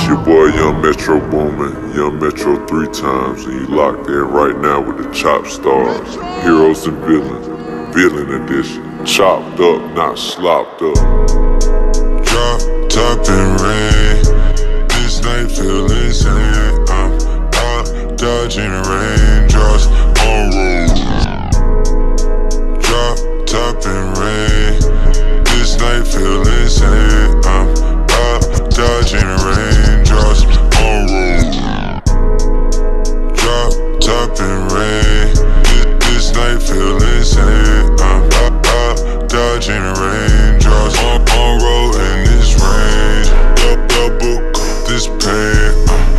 your boy Young Metro Boomin, Young Metro 3 times, and you locked in right now with the Chop Stars. Heroes and villains, villain edition. Chopped up, not slopped up. Drop top and rain. This night feel insane. I'm out dodging raindrops on road. Drop top and rain. This night feel insane. I'm out dodging raindrops on road. Drop top and rain. This night feel insane. I'm out dodging raindrops on road in this rain. Double cup this pain.